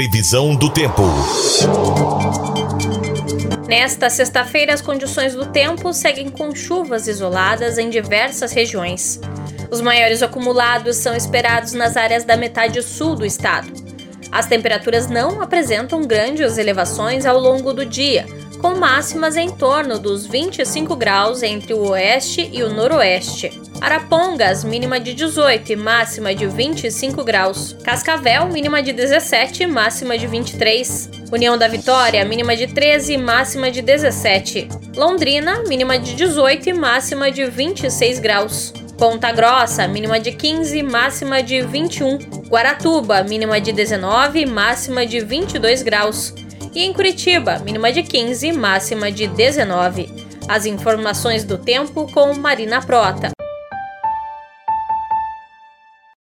Previsão do tempo. Nesta sexta-feira, as condições do tempo seguem com chuvas isoladas em diversas regiões. Os maiores acumulados são esperados nas áreas da metade sul do estado. As temperaturas não apresentam grandes elevações ao longo do dia, com máximas em torno dos 25 graus entre o oeste e o noroeste. Arapongas, mínima de 18 e máxima de 25 graus. Cascavel, mínima de 17 e máxima de 23. União da Vitória, mínima de 13 e máxima de 17. Londrina, mínima de 18 e máxima de 26 graus. Ponta Grossa, mínima de 15 e máxima de 21. Guaratuba, mínima de 19 e máxima de 22 graus. E em Curitiba, mínima de 15 e máxima de 19. As informações do tempo com Marina Prota.